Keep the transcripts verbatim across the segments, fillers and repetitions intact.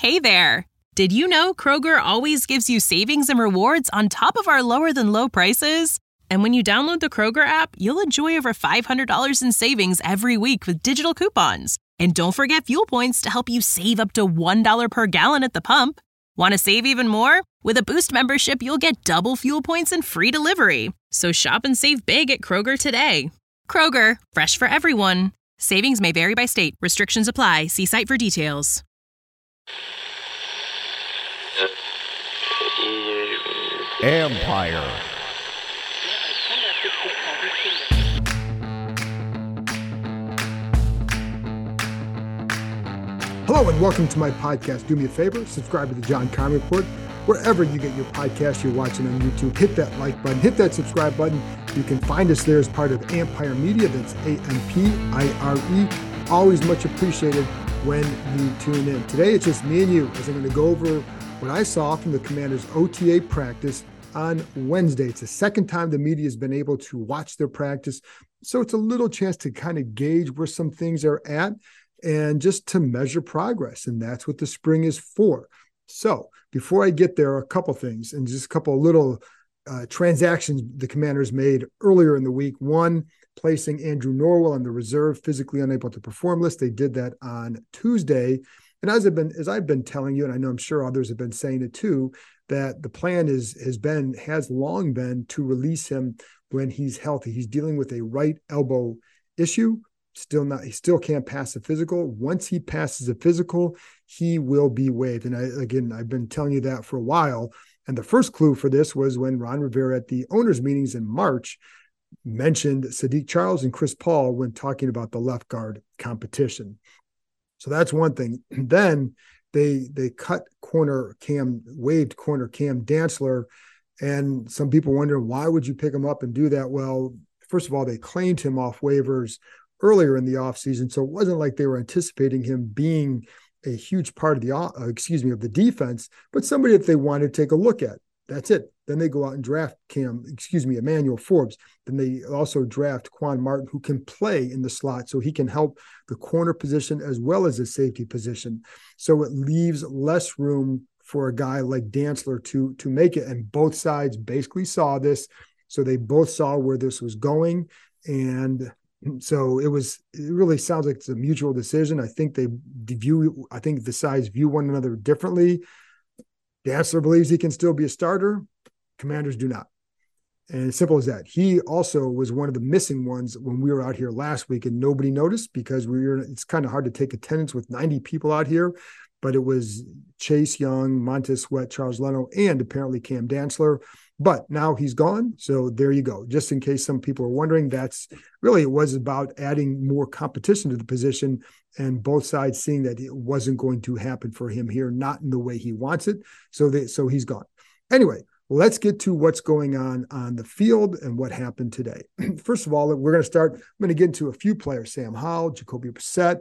Hey there! Did you know Kroger always gives you savings and rewards on top of our lower-than-low prices? And when you download the Kroger app, you'll enjoy over five hundred dollars in savings every week with digital coupons. And don't forget fuel points to help you save up to one dollar per gallon at the pump. Want to save even more? With a Boost membership, you'll get double fuel points and free delivery. So shop and save big at Kroger today. Kroger, fresh for everyone. Savings may vary by state. Restrictions apply. See site for details. Empire. Hello and welcome to my podcast. Do me a favor, subscribe to the John Keim Report. Wherever you get your podcast, you're watching on YouTube, hit that like button, hit that subscribe button. You can find us there as part of Empire Media. That's A M P I R E. Always much appreciated when you tune in. Today, it's just me and you as I'm going to go over what I saw from the Commanders' O T A practice on Wednesday. It's the second time the media has been able to watch their practice. So it's a little chance to kind of gauge where some things are at and just to measure progress. And that's what the spring is for. So before I get there, a couple things and just a couple of little uh, transactions the Commanders made earlier in the week. One, placing Andrew Norwell on the reserve physically unable to perform list. They did that on Tuesday. And as I've been, as I've been telling you, and I know I'm sure others have been saying it too, that the plan is has been has long been to release him when he's healthy. He's dealing with a right elbow issue. Still not, he still can't pass a physical. Once he passes a physical, he will be waived. And I, again, I've been telling you that for a while. And the first clue for this was when Ron Rivera at the owners' meetings in March mentioned Sadiq Charles and Chris Paul when talking about the left guard competition. So that's one thing. Then they they cut corner Cam, waived corner Cam Dantzler. And some people wonder, why would you pick him up and do that? Well, first of all, they claimed him off waivers earlier in the offseason. So it wasn't like they were anticipating him being a huge part of the, uh, excuse me, of the defense, but somebody that they wanted to take a look at. That's it. Then they go out and draft Cam, excuse me, Emmanuel Forbes. Then they also draft Quan Martin, who can play in the slot, so he can help the corner position as well as the safety position. So it leaves less room for a guy like Dantzler to, to make it. And both sides basically saw this. So they both saw where this was going. And so it was, it really sounds like it's a mutual decision. I think they view, I think the sides view one another differently. Dantzler believes he can still be a starter. Commanders do not. And as simple as that. He also was one of the missing ones when we were out here last week and nobody noticed because we were, it's kind of hard to take attendance with ninety people out here, but it was Chase Young, Montez Sweat, Charles Leno, and apparently Cam Dantzler. But now he's gone. So there you go. Just in case some people are wondering, that's really, it was about adding more competition to the position and both sides seeing that it wasn't going to happen for him here, not in the way he wants it. So they, so he's gone. Anyway, let's get to what's going on on the field and what happened today. First of all, we're going to start, I'm going to get into a few players, Sam Howell, Jacoby Brissett,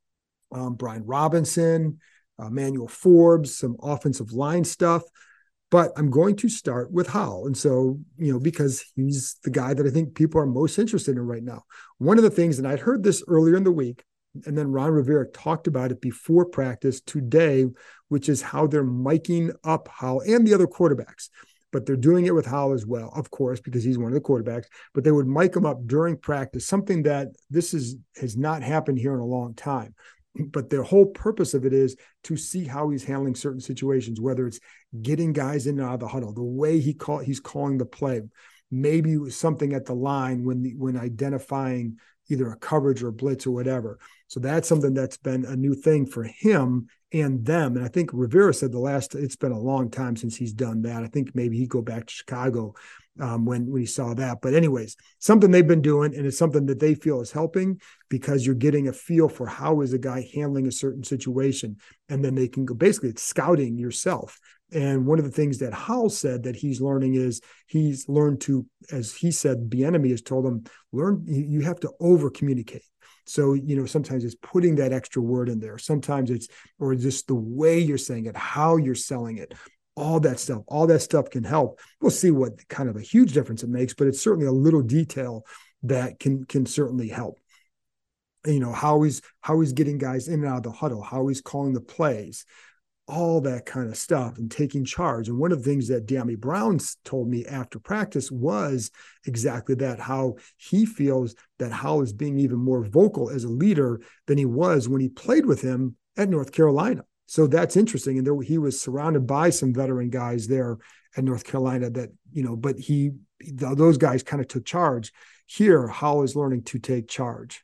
um, Brian Robinson, uh, Emmanuel Forbes, some offensive line stuff. But I'm going to start with Howell. And so, you know, because he's the guy that I think people are most interested in right now. One of the things, and I'd heard this earlier in the week, and then Ron Rivera talked about it before practice today, which is how they're miking up Howell and the other quarterbacks. But they're doing it with Howell as well, of course, because he's one of the quarterbacks. But they would mic him up during practice, something that this is has not happened here in a long time. But their whole purpose of it is to see how he's handling certain situations, whether it's getting guys in and out of the huddle, the way he call he's calling the play, maybe something at the line when the, when identifying either a coverage or a blitz or whatever. So that's something that's been a new thing for him and them. And I think Rivera said the last, it's been a long time since he's done that. I think maybe he'd go back to Chicago um, when, when he saw that. But anyways, something they've been doing, and it's something that they feel is helping because you're getting a feel for how is a guy handling a certain situation. And then they can go, basically it's scouting yourself. And one of the things that Howell said that he's learning is he's learned to, as he said, Bieniemy has told him, learn, you have to over communicate. So, you know, sometimes it's putting that extra word in there. Sometimes it's, or just the way you're saying it, how you're selling it, all that stuff, all that stuff can help. We'll see what kind of a huge difference it makes, but it's certainly a little detail that can, can certainly help. You know, how he's, how he's getting guys in and out of the huddle, how he's calling the plays. all that kind of stuff and taking charge. And one of the things that Dyami Brown told me after practice was exactly that, how he feels that Howell is being even more vocal as a leader than he was when he played with him at North Carolina. So that's interesting. And there, he was surrounded by some veteran guys there at North Carolina that, you know, but he, those guys kind of took charge. Here, Howell is learning to take charge.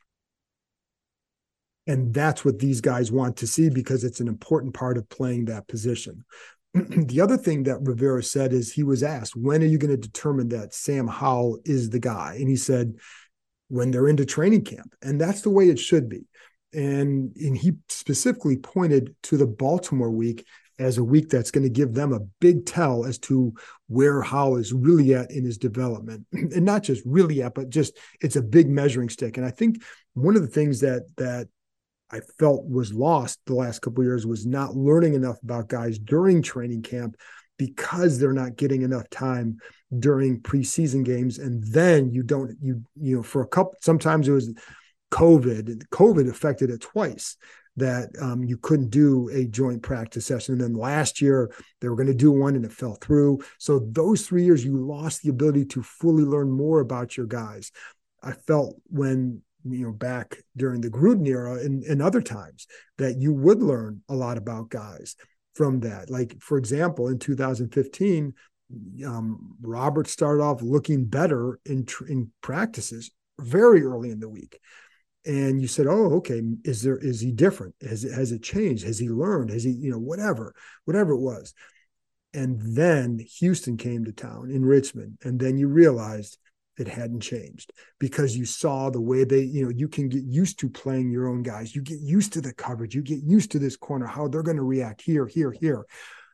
And that's what these guys want to see, because it's an important part of playing that position. The other thing that Rivera said is, he was asked, when are you going to determine that Sam Howell is the guy? And he said, when they're into training camp. And that's the way it should be. And, and he specifically pointed to the Baltimore week as a week that's going to give them a big tell as to where Howell is really at in his development. And not just really at, but just it's a big measuring stick. And I think one of the things that that I felt was lost the last couple of years was not learning enough about guys during training camp, because they're not getting enough time during preseason games. And then you don't, you, you know, for a couple, sometimes it was COVID, COVID affected it twice, that um, you couldn't do a joint practice session. And then last year they were going to do one and it fell through. So those three years, you lost the ability to fully learn more about your guys. I felt when, you know, back during the Gruden era and, and other times, that you would learn a lot about guys from that. Like, for example, in two thousand fifteen, um, Robert started off looking better in, in practices very early in the week. And you said, oh, okay, is there, is he different? Has it, has it changed? Has he learned? Has he, you know, whatever, whatever it was. And then Houston came to town in Richmond. And then you realized it hadn't changed, because you saw the way they, you know, you can get used to playing your own guys. You get used to the coverage. You get used to this corner, how they're going to react here, here, here.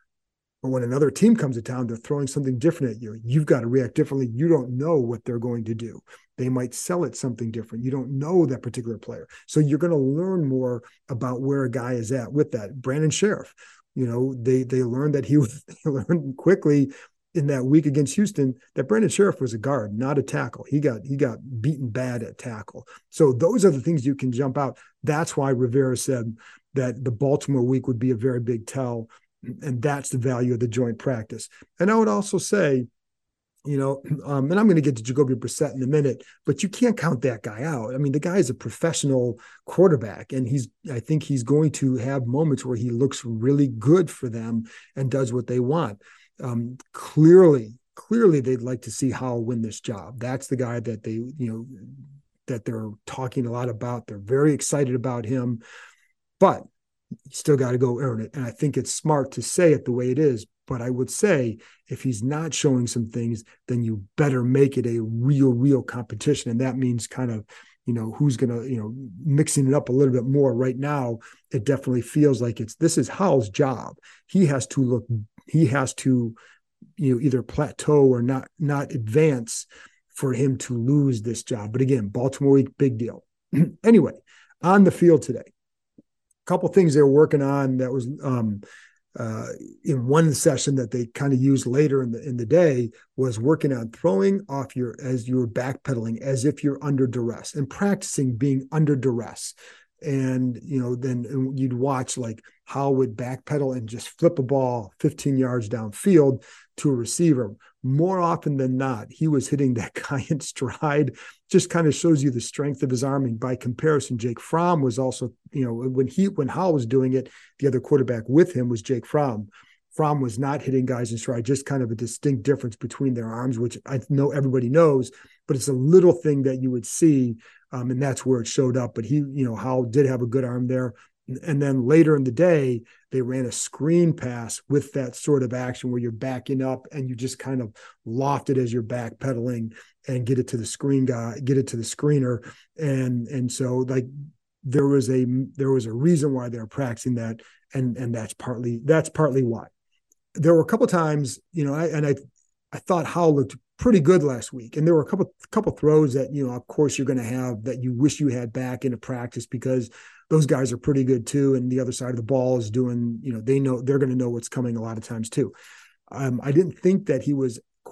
But when another team comes to town, they're throwing something different at you. You've got to react differently. You don't know what they're going to do. They might sell it something different. You don't know that particular player. So you're going to learn more about where a guy is at with that. Brandon Sheriff, you know, they they learned that he was, they learned quickly in that week against Houston that Brandon Sheriff was a guard, not a tackle. He got he got beaten bad at tackle. So those are the things you can jump out. That's why Rivera said that the Baltimore week would be a very big tell, and that's the value of the joint practice. And I would also say, you know, um, and I'm going to get to Jacoby Brissett in a minute, but you can't count that guy out. I mean, the guy is a professional quarterback, and he's, I think he's going to have moments where he looks really good for them and does what they want. Um, clearly, clearly they'd like to see Howell win this job. That's the guy that they, you know, that they're talking a lot about. They're very excited about him, but you still got to go earn it. And I think it's smart to say it the way it is. But I would say if he's not showing some things, then you better make it a real, real competition. And that means kind of, you know, who's going to, you know, mixing it up a little bit more. Right now, it definitely feels like it's, this is Howell's job. He has to look, he has to, you know, either plateau or not, not advance for him to lose this job. But again, Baltimore week, big deal. Anyway, on the field today, a couple things they were working on that was, um, Uh, in one session that they kind of used later in the in the day was working on throwing off your as you were backpedaling as if you're under duress, and practicing being under duress. And, you know, then you'd watch like how would backpedal and just flip a ball fifteen yards downfield to a receiver. More often than not, he was hitting that guy in stride. Just kind of shows you the strength of his arm. And by comparison, Jake Fromm was also, you know, when he when Howell was doing it, the other quarterback with him was Jake Fromm. Fromm was not hitting guys in stride, just kind of a distinct difference between their arms, which I know everybody knows, but it's a little thing that you would see, um, and that's where it showed up. But he, you know, Howell did have a good arm there. And then later in the day, they ran a screen pass with that sort of action where you're backing up and you just kind of loft it as you're backpedaling and get it to the screen guy, get it to the screener. And, and so like there was a, there was a reason why they're practicing that. And, and that's partly, that's partly why. There were a couple of times, you know, I, and I, I thought Howell looked pretty good last week. And there were a couple, couple throws that, you know, of course you're going to have that you wish you had back into practice, because those guys are pretty good too. And the other side of the ball is doing, you know, they know they're going to know what's coming a lot of times too. Um, I didn't think that he was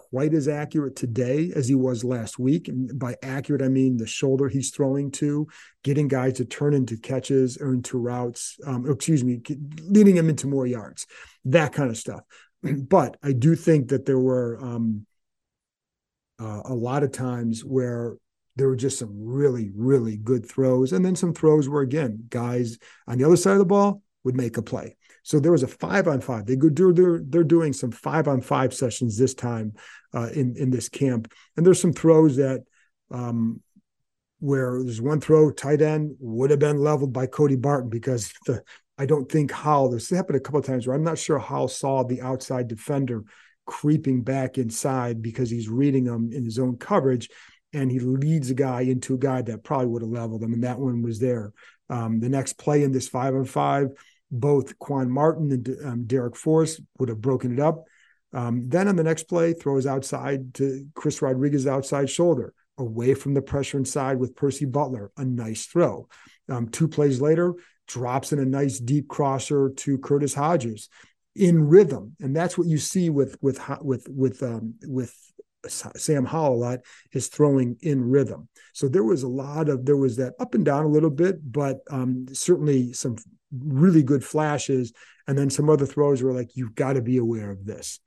quite as accurate today as he was last week. And by accurate, I mean the shoulder he's throwing to, getting guys to turn into catches or into routes, um, or excuse me, leading them into more yards, that kind of stuff. But I do think that there were um, uh, a lot of times where there were just some really, really good throws. And then some throws where, again, guys on the other side of the ball would make a play. So there was a five on five. They go do they're they're doing some five on five sessions this time uh, in in this camp. And there's some throws that um, where there's one throw tight end would have been leveled by Cody Barton because the I don't think Howell. This happened a couple of times where I'm not sure Howell saw the outside defender creeping back inside because he's reading him in his own coverage, and he leads a guy into a guy that probably would have leveled him, and that one was there. Um, the next play in this five on five. Both Quan Martin and um, Derek Forrest would have broken it up. Um, then on the next play, throws outside to Chris Rodriguez outside shoulder, away from the pressure inside with Percy Butler, a nice throw. Um, two plays later, drops in a nice deep crosser to Curtis Hodges in rhythm, and that's what you see with with with with um, with Sam Howell a lot, is throwing in rhythm. So there was a lot of there was that up and down a little bit, but um, certainly some really good flashes, and then some other throws were like, you've got to be aware of this.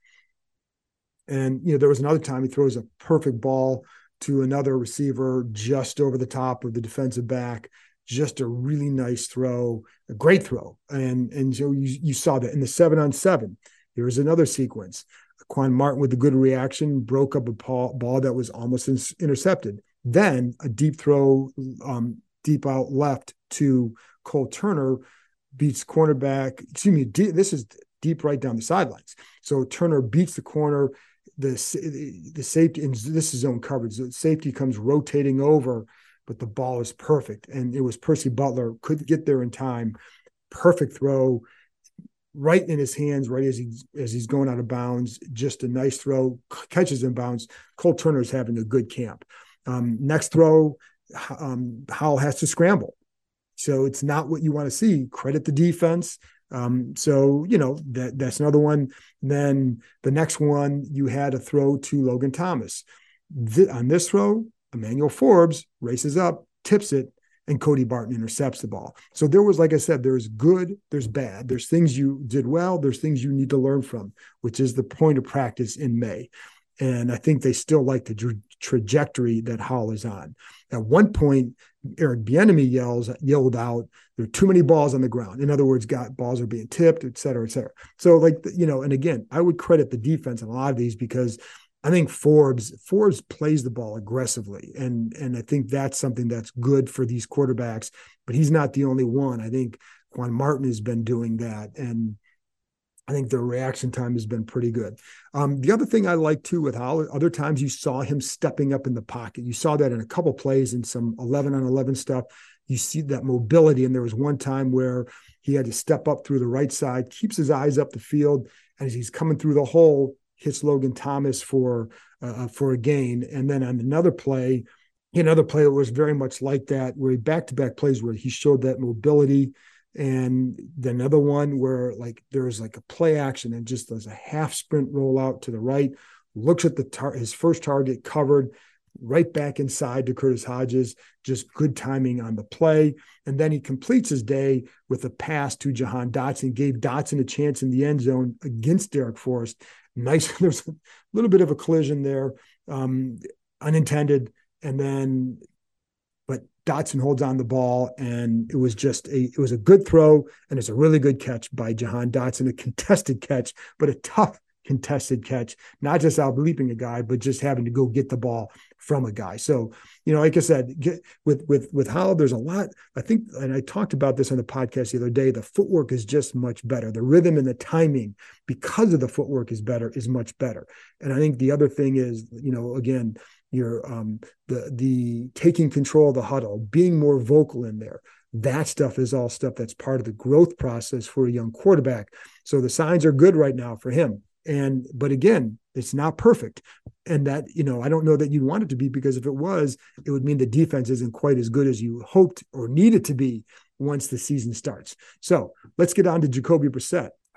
And you know, there was another time he throws a perfect ball to another receiver just over the top of the defensive back, just a really nice throw, a great throw. And and so you, you saw that in the seven on seven. There was another sequence. Quan Martin with a good reaction broke up a ball, ball that was almost in, intercepted. Then a deep throw, um, deep out left to Cole Turner, beats cornerback, excuse me, deep, this is deep right down the sidelines. So Turner beats the corner, the, the safety, and this is zone coverage. The safety comes rotating over, but the ball is perfect. And it was Percy Butler, couldn't get there in time. Perfect throw, right in his hands, right as, he, as he's going out of bounds. Just a nice throw, catches in bounds. Cole Turner is having a good camp. Um, next throw, um, Howell has to scramble. So it's not what you want to see. Credit the defense. Um, so, you know, that that's another one. Then the next one, you had a throw to Logan Thomas. Th- on this throw, Emmanuel Forbes races up, tips it, and Cody Barton intercepts the ball. So there was, like I said, there's good, there's bad. There's things you did well. There's things you need to learn from, which is the point of practice in May. And I think they still like the tra- trajectory that Howell is on. At one point, Eric Bieniemy yells, yelled out, there are too many balls on the ground. In other words, got balls are being tipped, et cetera, et cetera. So like, you know, and again, I would credit the defense in a lot of these because I think Forbes, Forbes plays the ball aggressively. And, and I think that's something that's good for these quarterbacks, but he's not the only one. I think Quan Martin has been doing that. And I think their reaction time has been pretty good. Um, the other thing I like too with Howell, other times you saw him stepping up in the pocket. You saw that in a couple plays in some eleven on eleven stuff. You see that mobility. And there was one time where he had to step up through the right side, keeps his eyes up the field, and as he's coming through the hole, hits Logan Thomas for uh, for a gain. And then on another play, another play that was very much like that, where he back-to-back plays where he showed that mobility. And then another one where like there was like a play action and just does a half sprint roll out to the right, looks at the tar- his first target covered, right back inside to Curtis Hodges, just good timing on the play. And then he completes his day with a pass to Jahan Dotson, gave Dotson a chance in the end zone against Derek Forrest. Nice. There's a little bit of a collision there, um, unintended. And then, but Dotson holds on the ball, and it was just a, it was a good throw, and it's a really good catch by Jahan Dotson, a contested catch, but a tough contested catch, not just out leaping a guy, but just having to go get the ball from a guy. So, you know, like I said, get, with, with, with Howell, there's a lot, I think, and I talked about this on the podcast the other day, the footwork is just much better. The rhythm and the timing, because of the footwork is better, is much better. And I think the other thing is, you know, again, You're um, the the taking control of the huddle, being more vocal in there. That stuff is all stuff that's part of the growth process for a young quarterback. So the signs are good right now for him. And but again, it's not perfect. And that, you know, I don't know that you'd want it to be, because if it was, it would mean the defense isn't quite as good as you hoped or needed to be once the season starts. So let's get on to Jacoby Brissett.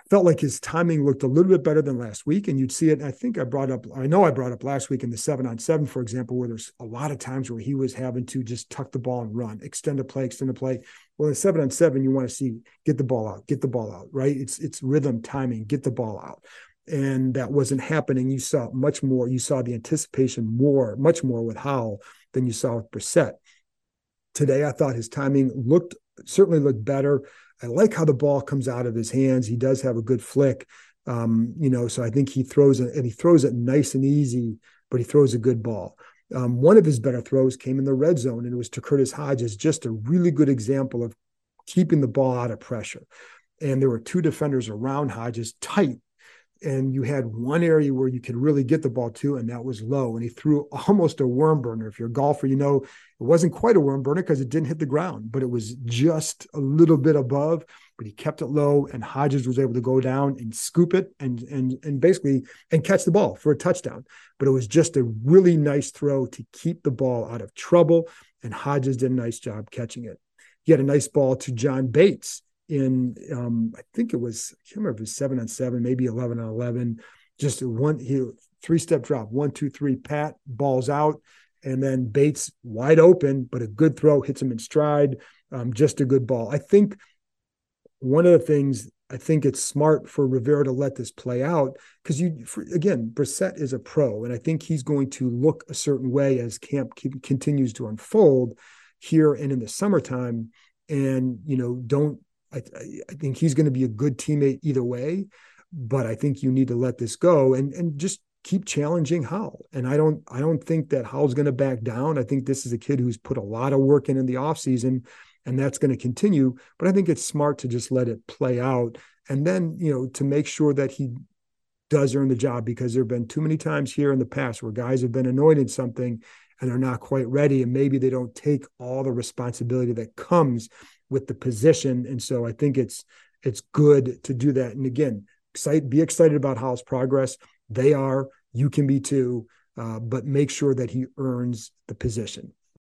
felt like his timing looked a little bit better than last week. And you'd see it. I think I brought up, I know I brought up last week in the seven on seven, for example, where there's a lot of times where he was having to just tuck the ball and run, extend the play, extend the play. Well, in seven on seven, you want to see, get the ball out, get the ball out, right? It's, it's rhythm, timing, get the ball out. And that wasn't happening. You saw much more. You saw the anticipation more, much more with Howell than you saw with Brissett. Today, I thought his timing looked, certainly looked better. I like how the ball comes out of his hands. He does have a good flick, um, you know, so I think he throws it, and he throws it nice and easy, but he throws a good ball. Um, one of his better throws came in the red zone, and it was to Curtis Hodges, just a really good example of keeping the ball out of pressure. And there were two defenders around Hodges tight, and you had one area where you could really get the ball to, and that was low. And he threw almost a worm burner. If you're a golfer, you know, it wasn't quite a worm burner because it didn't hit the ground, but it was just a little bit above, but he kept it low, and Hodges was able to go down and scoop it and, and, and basically, and catch the ball for a touchdown. But it was just a really nice throw to keep the ball out of trouble. And Hodges did a nice job catching it. He had a nice ball to John Bates in, um, I think it was, I can't remember if it was seven on seven, maybe eleven on eleven, just one, he, three-step drop, one, two, three, pat, balls out, and then Bates wide open, but a good throw, hits him in stride, um, just a good ball. I think one of the things, I think it's smart for Rivera to let this play out, because you, for, again, Brissett is a pro, and I think he's going to look a certain way as camp c- continues to unfold here and in the summertime, and, you know, don't, I, I think he's going to be a good teammate either way, but I think you need to let this go and, and just keep challenging Howell. And I don't, I don't think that Howell's going to back down. I think this is a kid who's put a lot of work in in the offseason, and that's going to continue. But I think it's smart to just let it play out. And then, you know, to make sure that he does earn the job, because there have been too many times here in the past where guys have been anointed something and they're not quite ready, and maybe they don't take all the responsibility that comes with the position. And so I think it's it's good to do that. And again, excite, be excited about Howell's progress. They are, you can be too, uh, but make sure that he earns the position.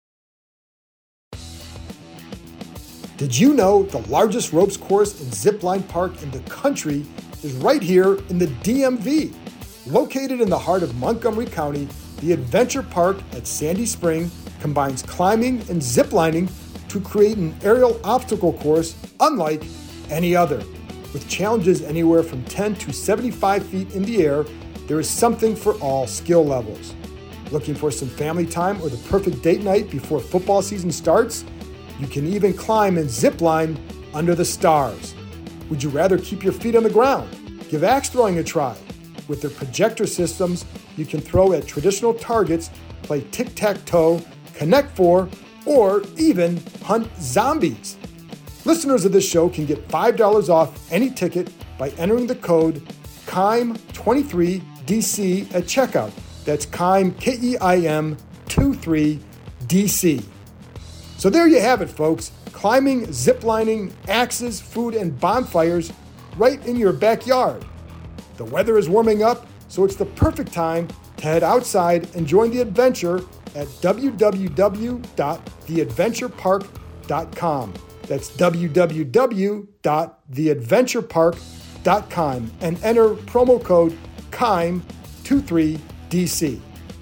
Did you know the largest ropes course and zipline park in the country is right here in the D M V? Located in the heart of Montgomery County, the Adventure Park at Sandy Spring combines climbing and ziplining to create an aerial obstacle course unlike any other. With challenges anywhere from ten to seventy-five feet in the air, there is something for all skill levels. Looking for some family time or the perfect date night before football season starts? You can even climb and zip line under the stars. Would you rather keep your feet on the ground? Give axe throwing a try. With their projector systems, you can throw at traditional targets, play tic-tac-toe, connect four, or even hunt zombies. Listeners of this show can get five dollars off any ticket by entering the code K I M twenty-three D C at checkout. That's K I M, K E I M twenty-three D C. So there you have it, folks. Climbing, ziplining, axes, food, and bonfires right in your backyard. The weather is warming up, so it's the perfect time to head outside and join the adventure at w w w dot the adventure park dot com. That's w w w dot the adventure park dot com and enter promo code K I M twenty-three D C.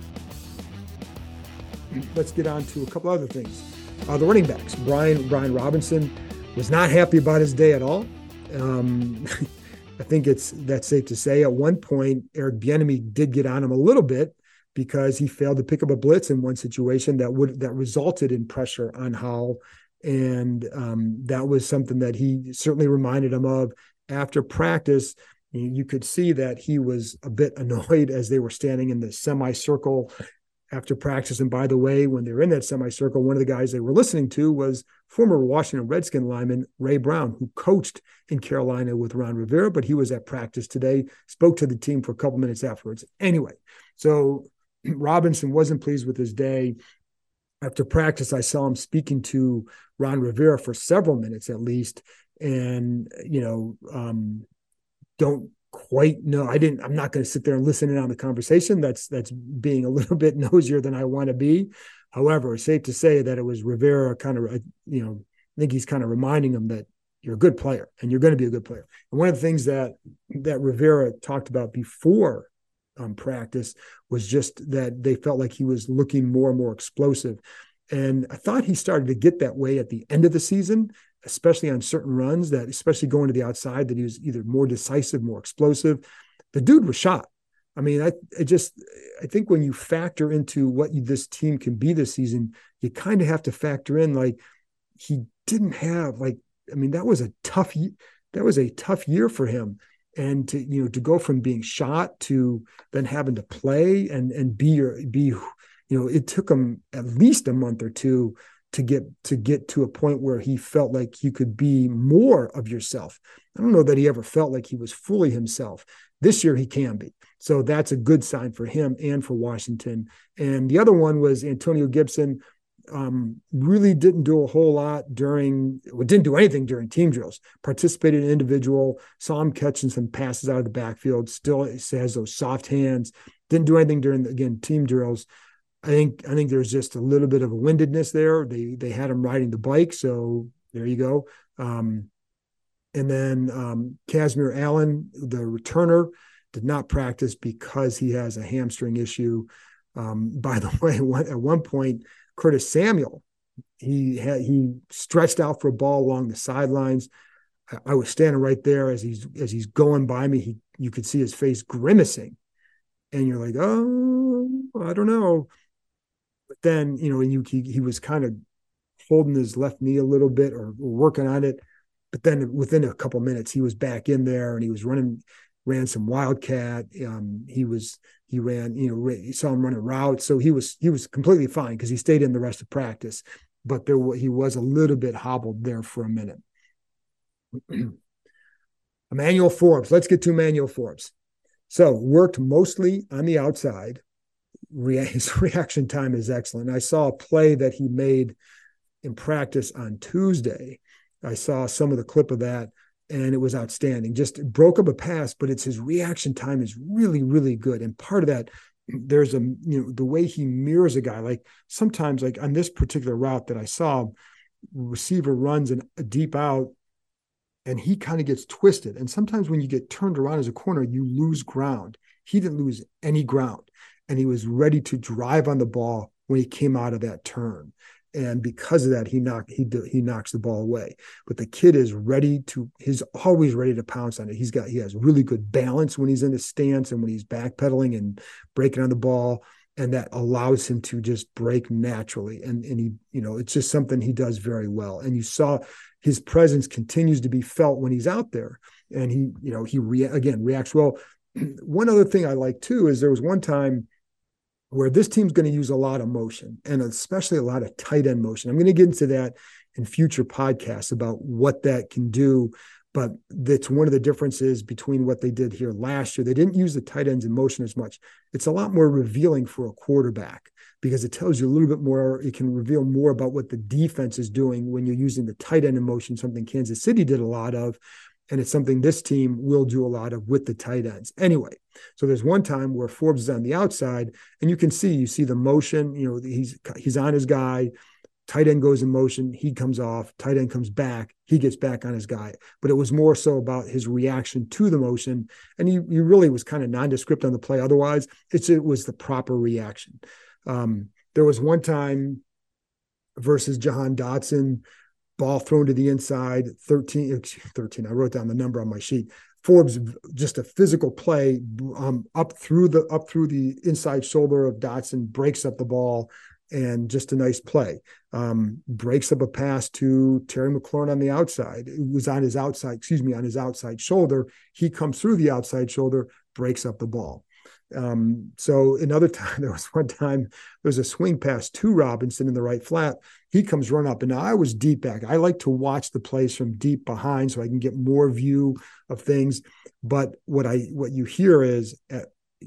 Let's get on to a couple other things. Uh, the running backs. Brian Brian Robinson was not happy about his day at all. Um, I think it's that's safe to say. At one point, Eric Bieniemy did get on him a little bit because he failed to pick up a blitz in one situation that would that resulted in pressure on Howell, and um, that was something that he certainly reminded him of after practice. You could see that he was a bit annoyed as they were standing in the semicircle after practice. And by the way, when they were in that semicircle, one of the guys they were listening to was former Washington Redskin lineman Ray Brown, who coached in Carolina with Ron Rivera, but he was at practice today, spoke to the team for a couple minutes afterwards. Anyway, so Robinson wasn't pleased with his day. After practice, I saw him speaking to Ron Rivera for several minutes at least. And, you know, um, don't quite know. I didn't, I'm not going to sit there and listen in on the conversation. That's, that's being a little bit nosier than I want to be. However, it's safe to say that it was Rivera kind of, you know, I think he's kind of reminding him that you're a good player and you're going to be a good player. And one of the things that, that Rivera talked about before um, practice was just that they felt like he was looking more and more explosive. And I thought he started to get that way at the end of the season, especially on certain runs, that especially going to the outside, that he was either more decisive, more explosive. The dude was shot. I mean, I, I just, I think when you factor into what you, this team can be this season, you kind of have to factor in, like, he didn't have, like, I mean, that was a tough, that was a tough year for him. And to, you know, to go from being shot to then having to play and, and be your, be, you know, it took him at least a month or two to get to get to a point where he felt like you could be more of yourself. I don't know that he ever felt like he was fully himself. This year he can be. So that's a good sign for him and for Washington. And the other one was Antonio Gibson. Um, really didn't do a whole lot during, well, didn't do anything during team drills, participated in individual, saw him catching some passes out of the backfield, still has those soft hands, didn't do anything during, again, team drills. I think I think there's just a little bit of a windedness there. They they had him riding the bike, so there you go. Um, and then um, Casimir Allen, the returner, did not practice because he has a hamstring issue. Um, by the way, one, at one point, Curtis Samuel, he had he stretched out for a ball along the sidelines. I, I was standing right there as he's as he's going by me. He you could see his face grimacing, and you're like, oh, I don't know. But then, you know, and you, he, he was kind of holding his left knee a little bit or, or working on it. But then within a couple minutes, he was back in there and he was running, ran some wildcat. Um, he was, he ran, you know, you saw him running routes. So he was, he was completely fine because he stayed in the rest of practice. But there, he was a little bit hobbled there for a minute. Emmanuel Forbes. Let's get to Emmanuel Forbes. So worked mostly on the outside. His reaction time is excellent. I saw a play that he made in practice on Tuesday. I saw some of the clip of that, and it was outstanding. Just broke up a pass, but it's his reaction time is really, really good. And part of that, there's a, you know, the way he mirrors a guy. Like sometimes, like on this particular route that I saw, receiver runs an, a deep out, and he kind of gets twisted. And sometimes when you get turned around as a corner, you lose ground. He didn't lose any ground. And he was ready to drive on the ball when he came out of that turn. And because of that, he knocked he he knocks the ball away. But the kid is ready to, he's always ready to pounce on it. He's got, he has really good balance when he's in his stance and when he's backpedaling and breaking on the ball. And that allows him to just break naturally. And, and he, you know, it's just something he does very well. And you saw his presence continues to be felt when he's out there. And he, you know, he re- again reacts well. One other thing I like too is there was one time where this team's going to use a lot of motion and especially a lot of tight end motion. I'm going to get into that in future podcasts about what that can do, but that's one of the differences between what they did here last year. They didn't use the tight ends in motion as much. It's a lot more revealing for a quarterback because it tells you a little bit more. It can reveal more about what the defense is doing when you're using the tight end in motion, something Kansas City did a lot of. And it's something this team will do a lot of with the tight ends. Anyway, so there's one time where Forbes is on the outside, and you can see, you see the motion, you know, he's he's on his guy, tight end goes in motion, he comes off, tight end comes back, he gets back on his guy. But it was more so about his reaction to the motion, and he, he really was kind of nondescript on the play. Otherwise, it's, it was the proper reaction. Um, there was one time versus Jahan Dotson, ball thrown to the inside, thirteen, thirteen. I wrote down the number on my sheet. Forbes, just a physical play um, up through the up through the inside shoulder of Dotson, breaks up the ball, and just a nice play. Um, breaks up a pass to Terry McLaurin on the outside. It was on his outside, excuse me, on his outside shoulder. He comes through the outside shoulder, breaks up the ball. Um, so another time, there was one time, there was a swing pass to Robinson in the right flat. He comes run up, and now I was deep back. I like to watch the plays from deep behind so I can get more view of things. But what I, what you hear is uh,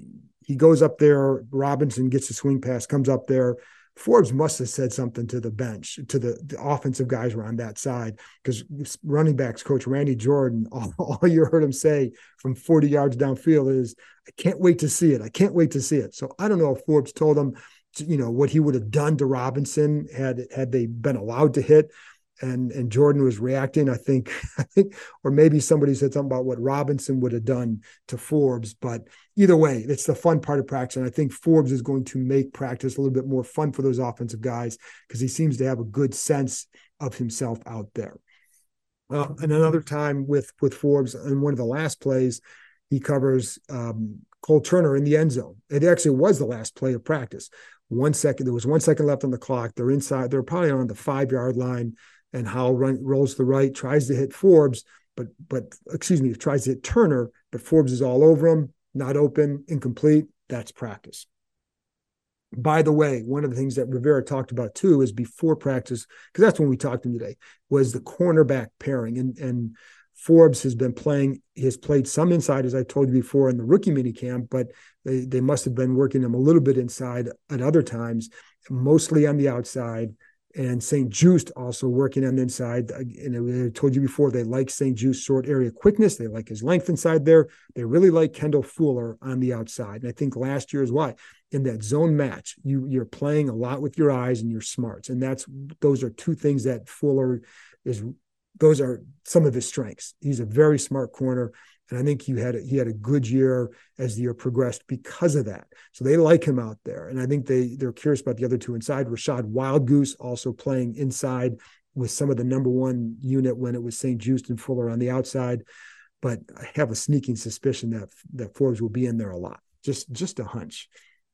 he goes up there, Robinson gets the swing pass, comes up there. Forbes must have said something to the bench, to the, the offensive guys who were on that side, because running backs coach Randy Jordan, all, all you heard him say from forty yards downfield is, I can't wait to see it. I can't wait to see it. So I don't know if Forbes told him, to, you know, what he would have done to Robinson had, had they been allowed to hit. and and Jordan was reacting. I think, I think, or maybe somebody said something about what Robinson would have done to Forbes. But either way, it's the fun part of practice. And I think Forbes is going to make practice a little bit more fun for those offensive guys because he seems to have a good sense of himself out there. Uh, and another time with with Forbes, in one of the last plays, he covers um, Cole Turner in the end zone. It actually was the last play of practice. One second, there was one second left on the clock. They're inside. They're probably on the five-yard line. And Howell run, rolls to the right, tries to hit Forbes, but, but excuse me, tries to hit Turner, but Forbes is all over him, not open, incomplete. That's practice. By the way, one of the things that Rivera talked about too is before practice, because that's when we talked to him today, was the cornerback pairing. And, and Forbes has been playing, he has played some inside, as I told you before, in the rookie minicamp, but they, they must have been working him a little bit inside at other times, mostly on the outside. And Saint Just also working on the inside. And I told you before, they like Saint Just short area quickness. They like his length inside there. They really like Kendall Fuller on the outside. And I think last year is why. In that zone match, you, you're playing a lot with your eyes and your smarts. And that's those are two things that Fuller is, those are some of his strengths. He's a very smart corner. And I think he had a, he had a good year as the year progressed because of that. So they like him out there. And I think they, they're curious about the other two inside. Rashad Wildgoose also playing inside with some of the number one unit when it was Saint Just and Fuller on the outside. But I have a sneaking suspicion that, that Forbes will be in there a lot. Just, just a hunch.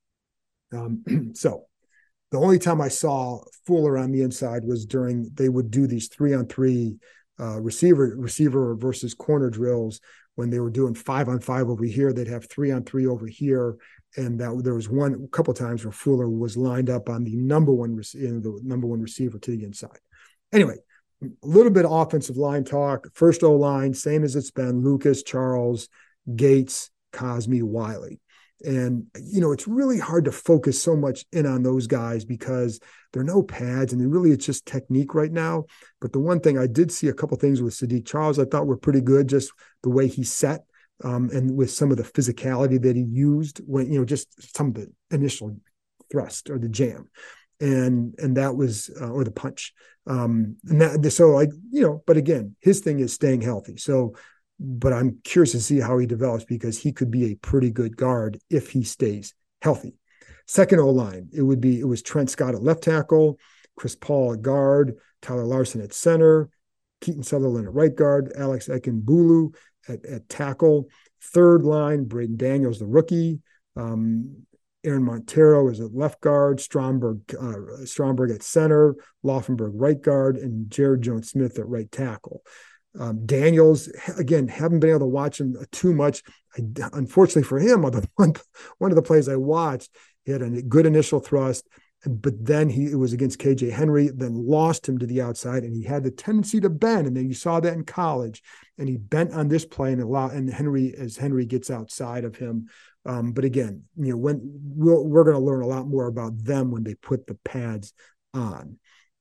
Um, so the only time I saw Fuller on the inside was during, they would do these three on three uh, receiver, receiver versus corner drills. When they were doing five on five over here, they'd have three on three over here. And that there was one, a couple of times where Fuller was lined up on the number one, you know, the number one receiver to the inside. Anyway, a little bit of offensive line talk. First O-line, same as it's been, Lucas, Charles, Gates, Cosmi, Wiley. And, you know, it's really hard to focus so much in on those guys because there are no pads and really it's just technique right now. But the one thing I did see a couple of things with Sadiq Charles I thought were pretty good, just the way he set um, and with some of the physicality that he used when, you know, just some of the initial thrust or the jam. And and that was, uh, or the punch. Um, and that, so like, you know, but again, his thing is staying healthy. So, but I'm curious to see how he develops because he could be a pretty good guard if he stays healthy. Second O-line, it would be, it was Trent Scott at left tackle, Chris Paul at guard, Tyler Larson at center, Keaton Sutherland at right guard, Alex Ekenbulu at, at tackle. Third line, Braden Daniels, the rookie, um, Aaron Montero is at left guard, Stromberg, uh, Stromberg at center, Laufenberg right guard, and Jared Jones-Smith at right tackle. Um, Daniels, again, haven't been able to watch him too much. I, unfortunately for him, on the one, one of the plays I watched, he had a good initial thrust, but then he it was against K J Henry, then lost him to the outside, and he had the tendency to bend. And then you saw that in college, and he bent on this play, and allow and Henry as Henry gets outside of him. Um, but again, you know, when we'll, we're going to learn a lot more about them when they put the pads on.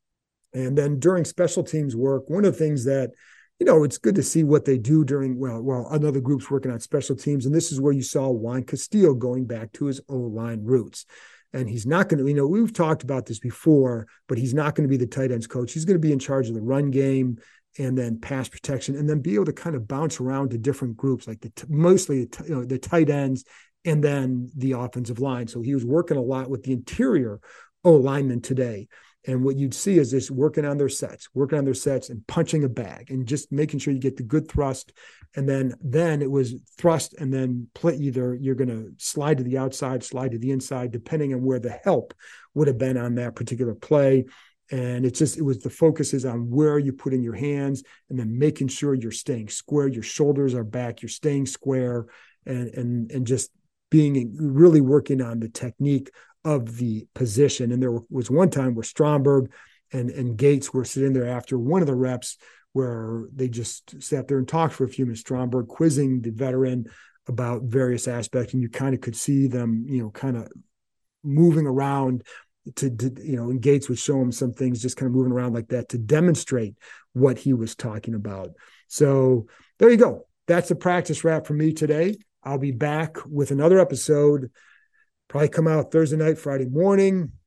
And then during special teams work, one of the things that you know, it's good to see what they do during, well, well, another group's working on special teams. And this is where you saw Juan Castillo going back to his O-line roots. And he's not going to, you know, we've talked about this before, but he's not going to be the tight ends coach. He's going to be in charge of the run game and then pass protection and then be able to kind of bounce around to different groups, like the mostly, you know, the tight ends and then the offensive line. So he was working a lot with the interior O-linemen today. And what you'd see is this working on their sets, working on their sets and punching a bag and just making sure you get the good thrust. And then, then it was thrust and then play, either you're going to slide to the outside, slide to the inside, depending on where the help would have been on that particular play. And it's just, it was the focus is on where you put in your hands and then making sure you're staying square, your shoulders are back, you're staying square and, and, and just being really working on the technique of the position. And there was one time where Stromberg and, and Gates were sitting there after one of the reps where they just sat there and talked for a few minutes, Stromberg quizzing the veteran about various aspects. And you kind of could see them, you know, kind of moving around to, to, you know, and Gates would show him some things, just kind of moving around like that to demonstrate what he was talking about. So there you go. That's a practice wrap for me today. I'll be back with another episode. Probably come out Thursday night, Friday morning.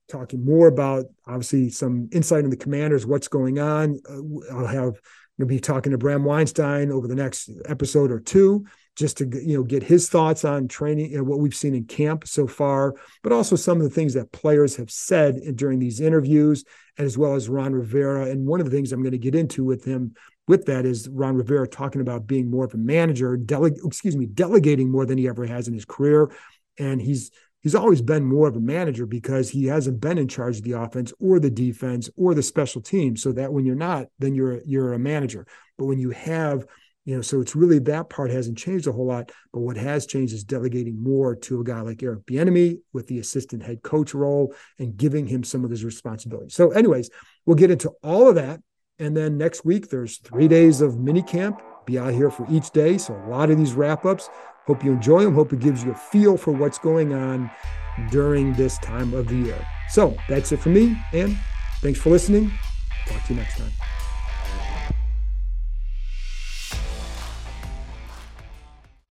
talking more about, obviously, some insight on the Commanders, what's going on. Uh, I'll have I'll be talking to Bram Weinstein over the next episode or two, just to, you know, get his thoughts on training and what we've seen in camp so far, but also some of the things that players have said during these interviews, as well as Ron Rivera. And one of the things I'm going to get into with him with that is Ron Rivera talking about being more of a manager, dele- excuse me, delegating more than he ever has in his career. And he's he's always been more of a manager because he hasn't been in charge of the offense or the defense or the special teams. So that when you're not, then you're you're a manager. But when you have, you know, so it's really, that part hasn't changed a whole lot. But what has changed is delegating more to a guy like Eric Bieniemy with the assistant head coach role and giving him some of his responsibilities. So anyways, we'll get into all of that. And then next week, there's three days of mini camp. Be out here for each day. So a lot of these wrap-ups. Hope you enjoy them. Hope it gives you a feel for what's going on during this time of the year. So that's it for me. And thanks for listening. Talk to you next time.